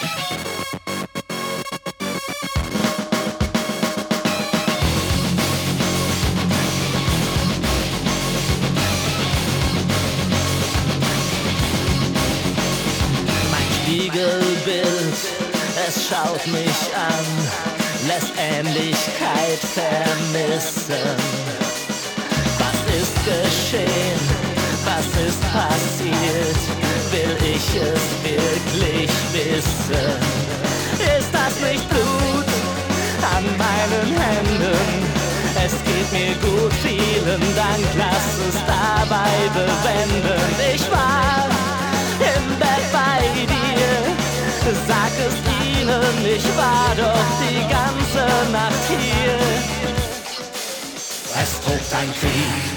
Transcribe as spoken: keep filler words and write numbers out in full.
Spiegelbild, es schaut mich an, lässt Ähnlichkeit vermissen. Was ist geschehen? Was ist passiert? Will ich es wirklich wissen? Ist das nicht Blut an meinen Händen? Es geht mir gut, vielen Dank, lass es dabei bewenden. Ich war im Bett bei dir, sag es ihnen, ich war doch die ganze Nacht hier. Es tobt ein Krieg